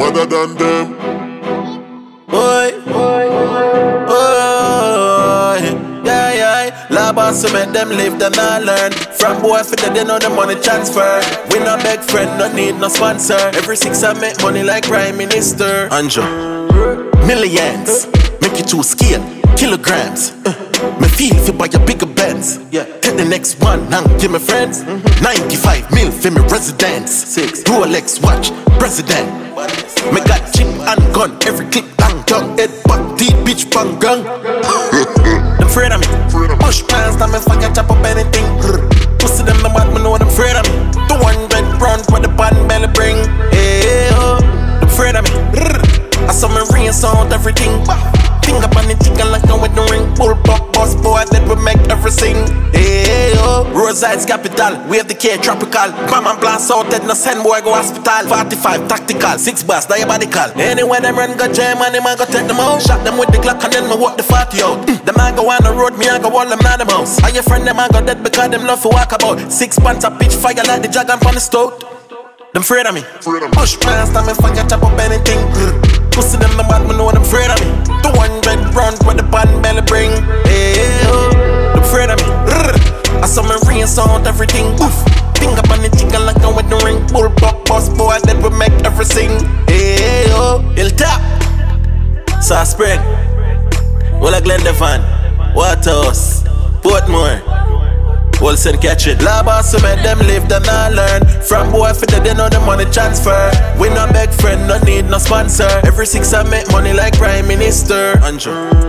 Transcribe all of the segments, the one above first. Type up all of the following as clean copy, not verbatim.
better than them. Oi, yeah, yeah. Labas to make them live, then I learn. From boy for they know the money transfer. We no beg friend, no need no sponsor. Every 6 I make money like Prime Minister. Andrew, millions, make it to scale, kilograms. Me feel if you buy a bigger Benz. Take the next one and give me friends. 95 mil for me residence. 6 Rolex watch, president. Me got chip and gun, every clip bang tongue. Head back, teeth, bitch bang gun. Them afraid of me. Push pants, now me fucking chop up anything. Pussy them the bad, me know them afraid of me. 200 rounds for the pan belly bring. Hey, oh, them afraid of me. I saw me rinse out everything. Finger on the chicken like I'm with the ring. Pull pop boss boy that will make everything. Hey, oh, Rosides capital, we have the K tropical. Bam and blast out that no send boy go hospital. 45 tactical, 6 bars diabolical. Anywhere them run go jam and them I go take them out. Shot them with the Glock and then me walk the 40 out. Them I go on the road, me I go all them out the mouse. All your friend them I go dead because them love to walk about. 6 pants a pitch fire like the dragon from the stove. Them afraid of me. Push pants, now me fucking chop up anything. Pussy them the bad, me know them afraid of me. 200 rounds with the pan belly bring. Hey, oh, them afraid of me. I saw me rinse out everything. Oof. Finger on the chicken like I'm with the ring. Pull pop boss boy that will make everything. Hey, oh, Hilltop, South Spring, Walla Glendevon, Waterhouse, Portmore, Wilson catch it. Labas to make them live, then I learn. From boy for they know the money transfer. We no beg friend, no need no sponsor. Every 6 I make money like Prime Minister. Andrew,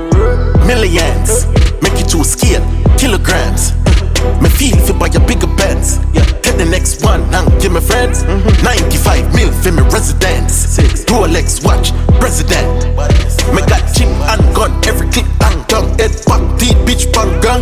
millions, make it to scale, kilograms. Me feel if you buy a bigger Benz. Take the next one and give me friends. 95 mil for me residence. 6 Rolex watch, president. Me got chip and gun, every clip bang tongue. Head back, teeth, bitch bang gun.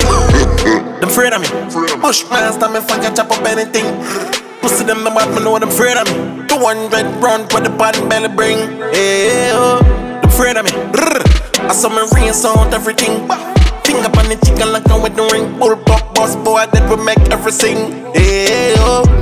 Them afraid of me. Push pants, now me fucking chop up anything. Pussy them the bad, me know them afraid of me. 200 rounds for the pan belly bring. Hey, oh, them afraid of me. I saw me rinse out everything. Finger on the chicken like I'm with the ring. Pull pop boss boy that will make everything. Hey, oh.